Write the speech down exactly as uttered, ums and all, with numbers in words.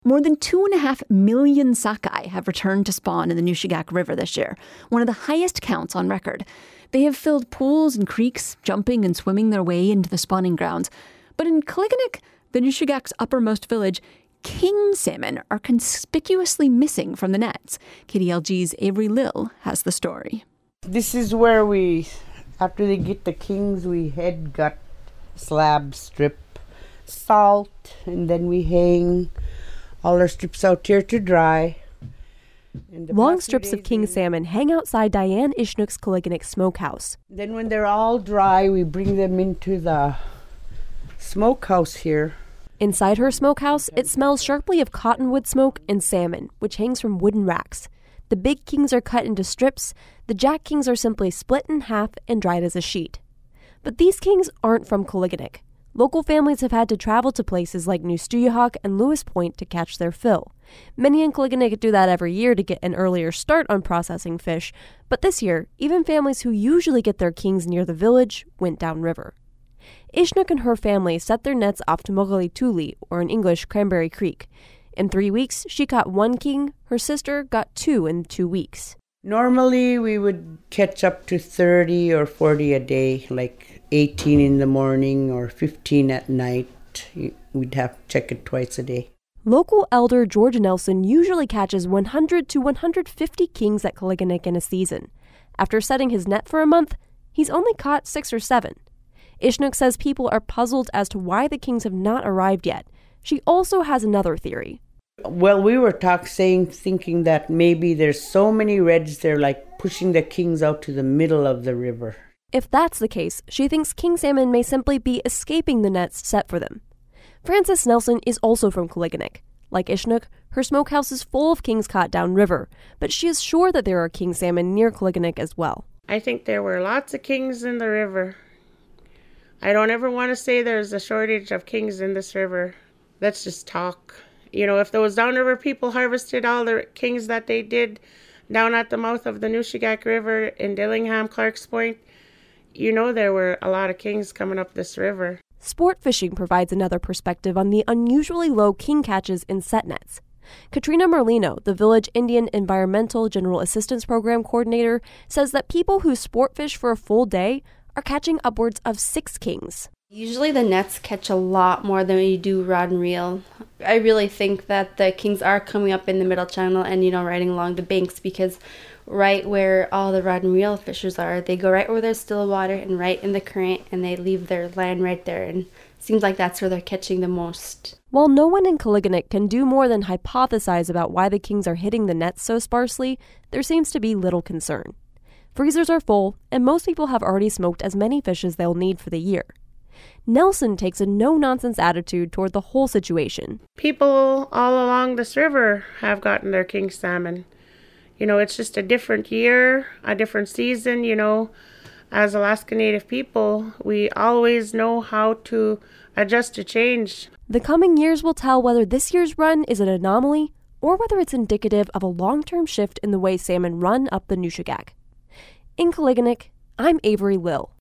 More than two and a half million sockeye have returned to spawn in the Nushagak River this year, one of the highest counts on record. They have filled pools and creeks, jumping and swimming their way into the spawning grounds. But in Koliginek, the Nushagak's uppermost village, king salmon are conspicuously missing from the nets. K D L G's Avery Lill has the story. This is where we, after they get the kings, we head gut, slab, strip, salt, and then we hang all our strips out here to dry. Long strips of king salmon hang outside Diane Ishnook's Koliginek smokehouse. Then when they're all dry, we bring them into the smokehouse here. Inside her smokehouse, it smells sharply of cottonwood smoke and salmon, which hangs from wooden racks. The big kings are cut into strips. The jack kings are simply split in half and dried as a sheet. But these kings aren't from Koliginek. Local families have had to travel to places like New Stuyahok and Lewis Point to catch their fill. Many in Koliginek do that every year to get an earlier start on processing fish, but this year, even families who usually get their kings near the village went downriver. Ishnook and her family set their nets off to Mogali-Tuli, or in English, Cranberry Creek. In three weeks, she caught one king. Her sister got two in two weeks. Normally, we would catch up to thirty or forty a day, like eighteen in the morning or fifteen at night. We'd have to check it twice a day. Local elder George Nelson usually catches one hundred to one hundred fifty kings at Koliginek in a season. After setting his net for a month, he's only caught six or seven. Ishnook says people are puzzled as to why the kings have not arrived yet. She also has another theory. Well, we were talk saying, thinking that maybe there's so many reds, they're like pushing the kings out to the middle of the river. If that's the case, she thinks king salmon may simply be escaping the nets set for them. Frances Nelson is also from Koliginek. Like Ishnook, her smokehouse is full of kings caught downriver, but she is sure that there are king salmon near Koliginek as well. I think there were lots of kings in the river. I don't ever want to say there's a shortage of kings in this river. That's just talk. You know, if those downriver people harvested all the kings that they did down at the mouth of the Nushagak River in Dillingham, Clark's Point, you know there were a lot of kings coming up this river. Sport fishing provides another perspective on the unusually low king catches in set nets. Katrina Merlino, the Village Indian Environmental General Assistance Program coordinator, says that people who sport fish for a full day are catching upwards of six kings. Usually the nets catch a lot more than we do rod and reel. I really think that the kings are coming up in the middle channel and, you know, riding along the banks, because right where all the rod and reel fishers are, they go right where there's still water and right in the current, and they leave their line right there, and it seems like that's where they're catching the most. While no one in Koliginek can do more than hypothesize about why the kings are hitting the nets so sparsely, there seems to be little concern. Freezers are full, and most people have already smoked as many fish as they'll need for the year. Nelson takes a no-nonsense attitude toward the whole situation. People all along this river have gotten their king salmon. You know, it's just a different year, a different season. You know, as Alaska Native people, we always know how to adjust to change. The coming years will tell whether this year's run is an anomaly or whether it's indicative of a long-term shift in the way salmon run up the Nushagak. In Koliginek, I'm Avery Lill.